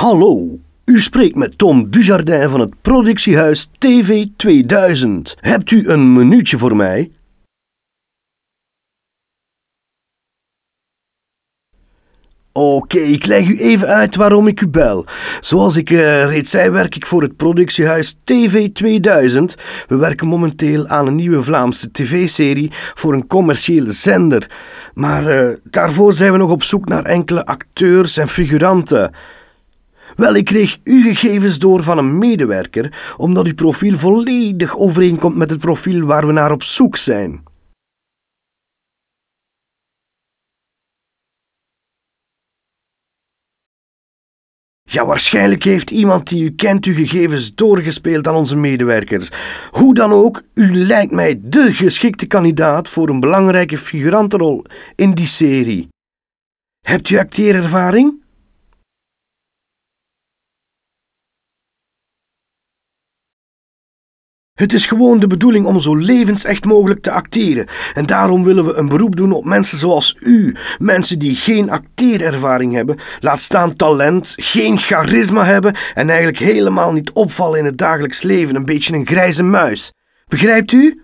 Hallo, u spreekt met Tom Dujardin van het productiehuis TV 2000. Hebt u een minuutje voor mij? Oké, ik leg u even uit waarom ik u bel. Zoals ik reeds zei, werk ik voor het productiehuis TV 2000. We werken momenteel aan een nieuwe Vlaamse tv-serie voor een commerciële zender. Maar daarvoor zijn we nog op zoek naar enkele acteurs en figuranten. Wel, ik kreeg uw gegevens door van een medewerker, omdat uw profiel volledig overeenkomt met het profiel waar we naar op zoek zijn. Ja, waarschijnlijk heeft iemand die u kent uw gegevens doorgespeeld aan onze medewerkers. Hoe dan ook, u lijkt mij dé geschikte kandidaat voor een belangrijke figurantenrol in die serie. Hebt u acteerervaring? Het is gewoon de bedoeling om zo levensecht mogelijk te acteren. En daarom willen we een beroep doen op mensen zoals u. Mensen die geen acteerervaring hebben, laat staan talent, geen charisma hebben en eigenlijk helemaal niet opvallen in het dagelijks leven. Een beetje een grijze muis. Begrijpt u?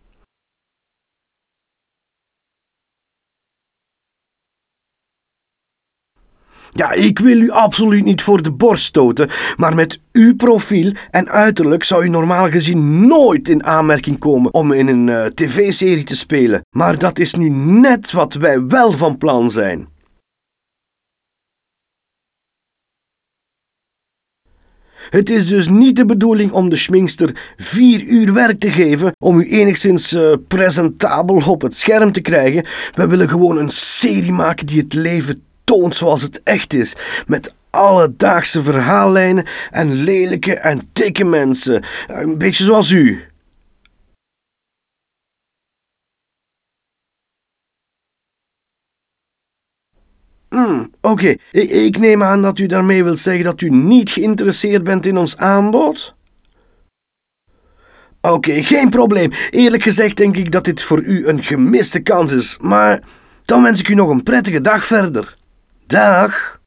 Ja, ik wil u absoluut niet voor de borst stoten, maar met uw profiel en uiterlijk zou u normaal gezien nooit in aanmerking komen om in een tv-serie te spelen. Maar dat is nu net wat wij wel van plan zijn. Het is dus niet de bedoeling om de schminkster 4 uur werk te geven om u enigszins presentabel op het scherm te krijgen. Wij willen gewoon een serie maken die het leven toont zoals het echt is. Met alledaagse verhaallijnen en lelijke en dikke mensen. Een beetje zoals u. Oké. Ik neem aan dat u daarmee wilt zeggen dat u niet geïnteresseerd bent in ons aanbod? Oké, geen probleem. Eerlijk gezegd denk ik dat dit voor u een gemiste kans is. Maar dan wens ik u nog een prettige dag verder. Dag!